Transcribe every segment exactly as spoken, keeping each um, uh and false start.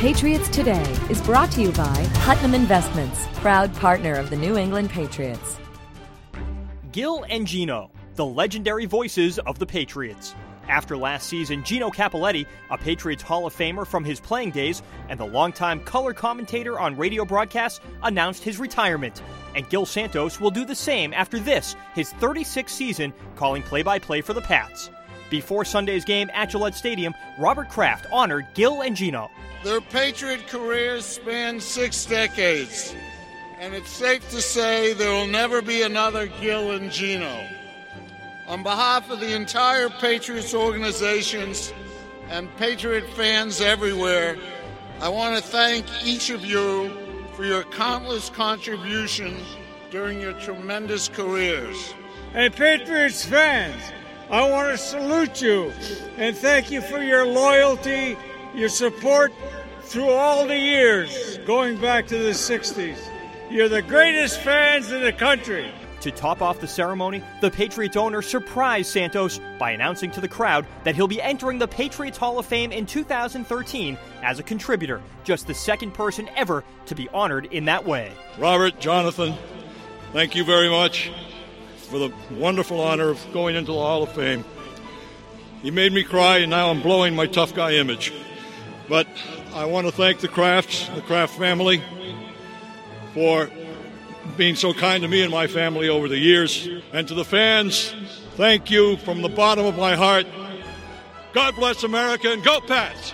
Patriots Today is brought to you by Putnam Investments, proud partner of the New England Patriots. Gil and Gino, the legendary voices of the Patriots. After last season, Gino Cappelletti, a Patriots Hall of Famer from his playing days and the longtime color commentator on radio broadcasts, announced his retirement. And Gil Santos will do the same after this, his thirty-sixth season, calling play-by-play for the Pats. Before Sunday's game at Gillette Stadium, Robert Kraft honored Gil and Gino. Their Patriot careers span six decades, and it's safe to say there will never be another Gil and Gino. On behalf of the entire Patriots organizations and Patriot fans everywhere, I want to thank each of you for your countless contributions during your tremendous careers. Hey, Patriots fans, I want to salute you and thank you for your loyalty, your support through all the years, going back to the sixties. You're the greatest fans in the country. To top off the ceremony, the Patriots owner surprised Santos by announcing to the crowd that he'll be entering the Patriots Hall of Fame in two thousand thirteen as a contributor, just the second person ever to be honored in that way. Robert, Jonathan, thank you very much for the wonderful honor of going into the Hall of Fame. You made me cry, and now I'm blowing my tough guy image. But I want to thank the Krafts, the Kraft family, for being so kind to me and my family over the years. And to the fans, thank you from the bottom of my heart. God bless America, and go Pats!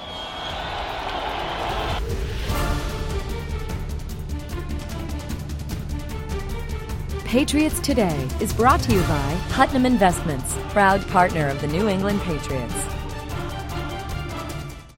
Patriots Today is brought to you by Putnam Investments, proud partner of the New England Patriots.